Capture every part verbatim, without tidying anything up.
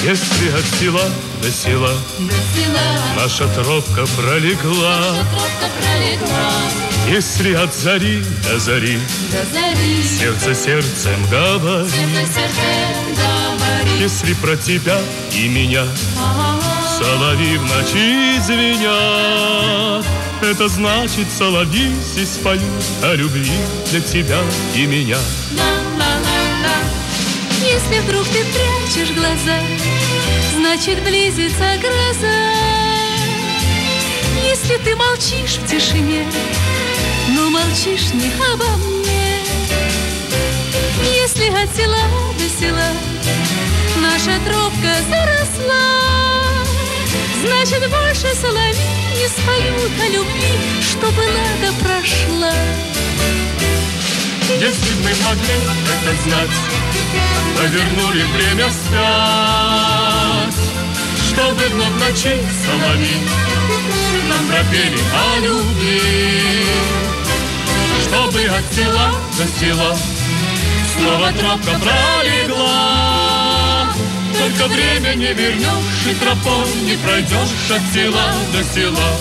Если от села до села, до села наша тропка пролегла, наша тропка пролегла. Если от зари до зари, до зари сердце сердцем говорит, сердце сердцем говорит. Если про тебя и меня А-а-а. соловьи в ночи звенят, это значит, соловьи здесь поют о любви для тебя и меня. Ла-ла-ла-ла. Если вдруг ты прячешь глаза, значит, близится гроза. Если ты молчишь в тишине, но молчишь не обо мне. Если от села до села наша тропка заросла, значит, больше соловьи не споют о любви, что была да прошла. Если б мы могли это знать, повернули время вспять, чтобы вновь в ночи соловьи нам пропели о любви, чтобы от села до села снова тропка пролегла. Только время не вернешь и тропой не пройдешь от села до села.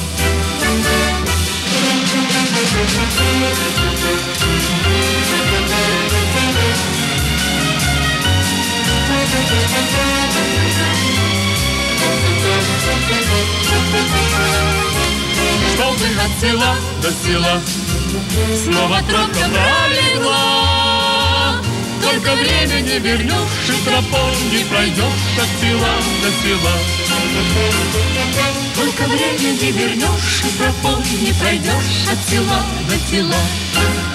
Чтобы от села до села снова тропка пролегла. Только время не вернешь и тропой не пройдешь от села до села. Только время не вернешь и тропой не пройдешь от села до села.